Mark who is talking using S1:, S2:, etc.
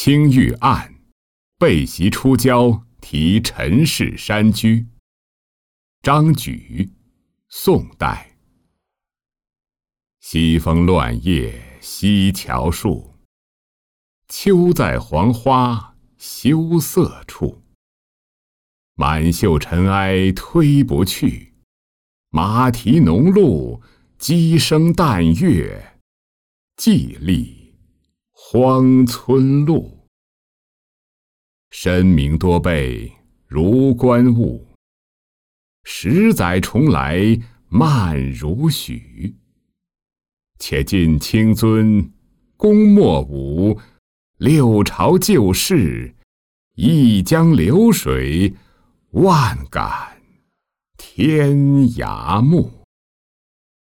S1: 青玉案，背席出郊题陈氏山居。张举，宋代。西风乱叶西桥树，秋在黄花羞涩处。满袖尘埃推不去，马蹄浓露，鸡声淡月，寂立荒村路。深明多备如观物，十载重来慢如许。且尽清尊功莫舞，六朝旧事，一江流水，万感天涯暮。